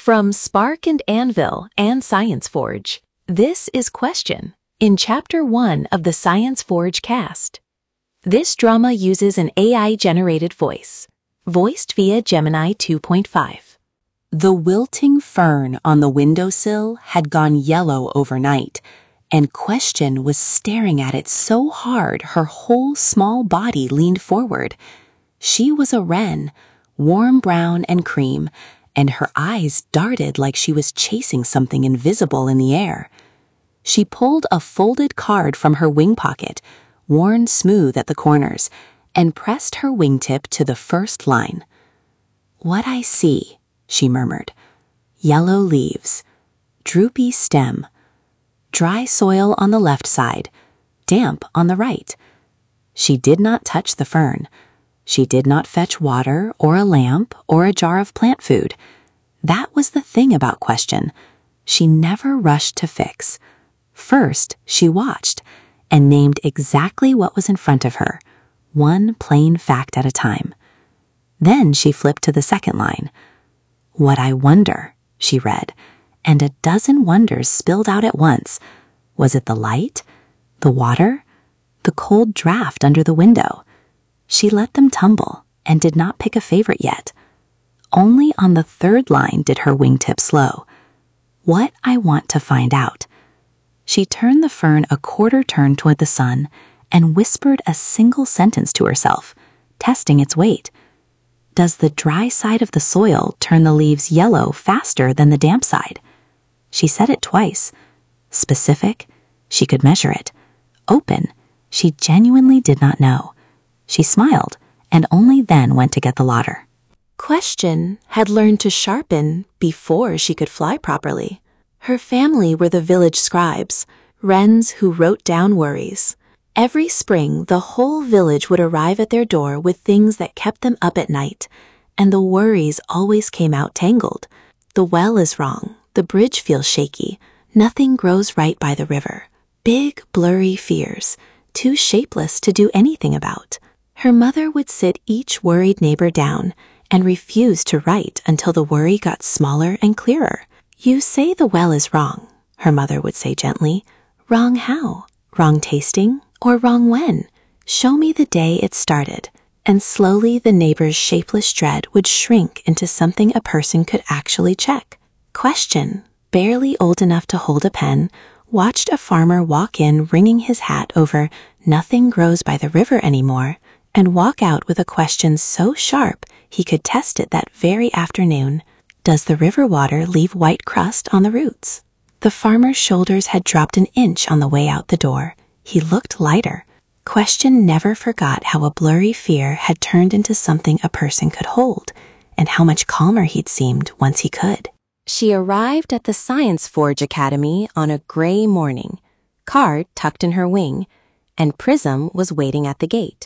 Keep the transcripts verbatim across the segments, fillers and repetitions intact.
From Spark and Anvil and Science Forge, this is Question in Chapter one of the Science Forge cast. This drama uses an A I-generated voice, voiced via Gemini two point five. The wilting fern on the windowsill had gone yellow overnight, and Question was staring at it so hard her whole small body leaned forward. She was a wren, warm brown and cream, and her eyes darted like she was chasing something invisible in the air. She pulled a folded card from her wing pocket, worn smooth at the corners, and pressed her wingtip to the first line. "What I see," she murmured. "Yellow leaves, droopy stem, dry soil on the left side, damp on the right." She did not touch the fern. She did not fetch water or a lamp or a jar of plant food. That was the thing about Question. She never rushed to fix. First, she watched and named exactly what was in front of her, one plain fact at a time. Then she flipped to the second line. "What I wonder," she read, and a dozen wonders spilled out at once. Was it the light, the water, the cold draft under the window? She let them tumble and did not pick a favorite yet. Only on the third line did her wingtip slow. "What I want to find out." She turned the fern a quarter turn toward the sun and whispered a single sentence to herself, testing its weight. Does the dry side of the soil turn the leaves yellow faster than the damp side? She said it twice. Specific, she could measure it. Open, she genuinely did not know. She smiled and only then went to get the lauder. Question had learned to sharpen before she could fly properly. Her family were the village scribes, wrens who wrote down worries. Every spring, the whole village would arrive at their door with things that kept them up at night, and the worries always came out tangled. The well is wrong, the bridge feels shaky, nothing grows right by the river. Big, blurry fears, too shapeless to do anything about. Her mother would sit each worried neighbor down and refuse to write until the worry got smaller and clearer. "You say the well is wrong," her mother would say gently. "Wrong how? Wrong tasting? Or wrong when? Show me the day it started." And slowly the neighbor's shapeless dread would shrink into something a person could actually check. Question, barely old enough to hold a pen, watched a farmer walk in wringing his hat over "nothing grows by the river anymore," and walk out with a question so sharp he could test it that very afternoon. Does the river water leave white crust on the roots? The farmer's shoulders had dropped an inch on the way out the door. He looked lighter. Question never forgot how a blurry fear had turned into something a person could hold, and how much calmer he'd seemed once he could. She arrived at the Science Forge Academy on a gray morning, card tucked in her wing, and Prism was waiting at the gate.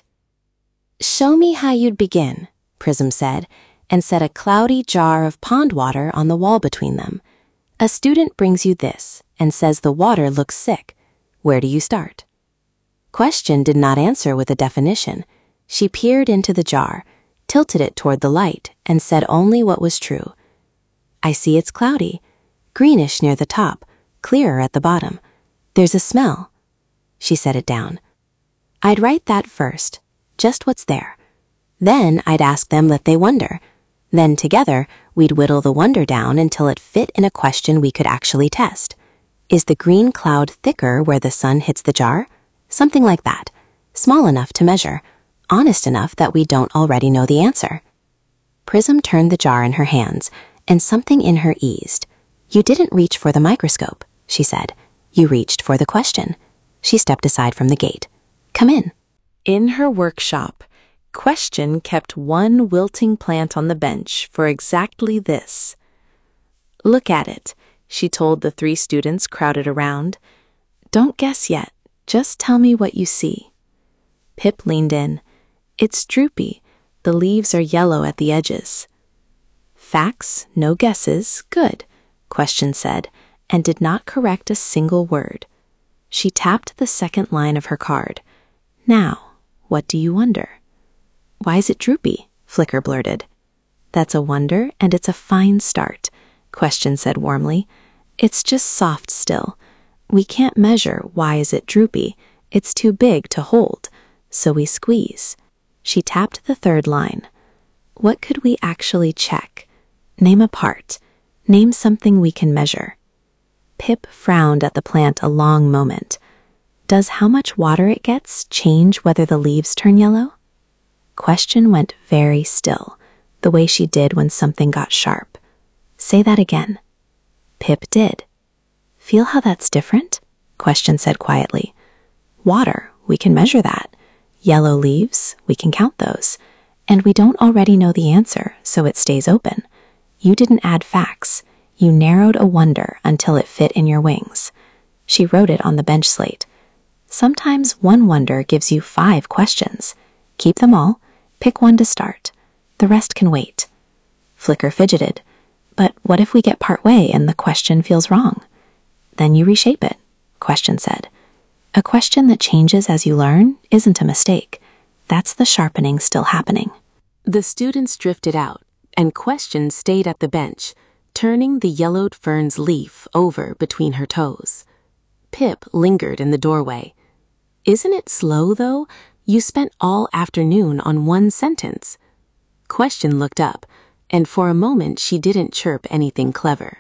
"Show me how you'd begin," Prism said, and set a cloudy jar of pond water on the wall between them. "A student brings you this and says the water looks sick. Where do you start?" Question did not answer with a definition. She peered into the jar, tilted it toward the light, and said only what was true. "I see it's cloudy, greenish near the top, clearer at the bottom. There's a smell." She set it down. "I'd write that first, just what's there. Then I'd ask them that they wonder. Then together, we'd whittle the wonder down until it fit in a question we could actually test. Is the green cloud thicker where the sun hits the jar? Something like that, small enough to measure, honest enough that we don't already know the answer." Prism turned the jar in her hands, and something in her eased. "You didn't reach for the microscope," she said. "You reached for the question." She stepped aside from the gate. "Come in." In her workshop, Question kept one wilting plant on the bench for exactly this. "Look at it," she told the three students crowded around. "Don't guess yet, just tell me what you see." Pip leaned in. "It's droopy. The leaves are yellow at the edges." "Facts, no guesses, good," Question said, and did not correct a single word. She tapped the second line of her card. "Now, what do you wonder?" "Why is it droopy?" Flicker blurted. "That's a wonder, and it's a fine start." Question said warmly. It's just soft still. We can't measure why is it droopy. It's too big to hold. So we squeeze. She tapped the third line. What could we actually check? Name a part. Name something we can measure. Pip frowned at the plant a long moment. Does how much water it gets change whether the leaves turn yellow? Question went very still, the way she did when something got sharp. Say that again. Pip did. Feel how that's different? Question said quietly. Water, we can measure that. Yellow leaves, we can count those. And we don't already know the answer, so it stays open. You didn't add facts. You narrowed a wonder until it fit in your wings. She wrote it on the bench slate. Sometimes one wonder gives you five questions. Keep them all. Pick one to start. The rest can wait. Flicker fidgeted. But what if we get part way and the question feels wrong? Then you reshape it, Question said. A question that changes as you learn isn't a mistake. That's the sharpening still happening. The students drifted out, and Question stayed at the bench, turning the yellowed fern's leaf over between her toes. Pip lingered in the doorway. Isn't it slow, though? You spent all afternoon on one sentence. Question looked up, and for a moment she didn't chirp anything clever.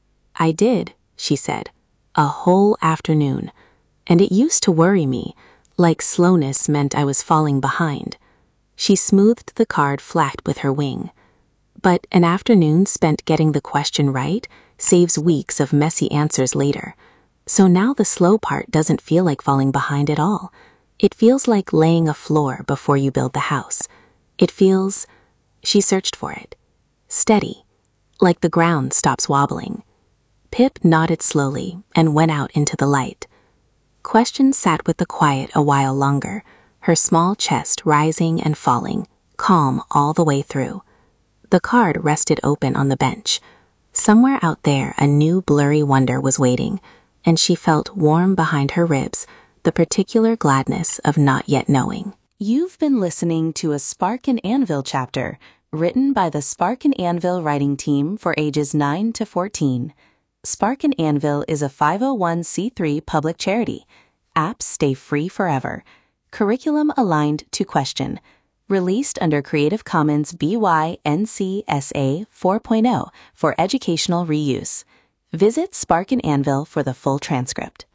I did, she said, a whole afternoon, and it used to worry me, like slowness meant I was falling behind. She smoothed the card flat with her wing. But an afternoon spent getting the question right saves weeks of messy answers later. So now the slow part doesn't feel like falling behind at all. It feels like laying a floor before you build the house. It feels, she searched for it, steady, like the ground stops wobbling. Pip nodded slowly and went out into the light. Question sat with the quiet a while longer, her small chest rising and falling, calm all the way through. The card rested open on the bench. Somewhere out there a new blurry wonder was waiting, and she felt warm behind her ribs the particular gladness of not yet knowing. You've been listening to a Spark and Anvil chapter written by the Spark and Anvil writing team for ages nine to fourteen. Spark and Anvil is a five oh one c three public charity. Apps stay free forever. Curriculum aligned to Question. Released under Creative Commons B Y N C S A four point oh for educational reuse. Visit Spark and Anvil for the full transcript.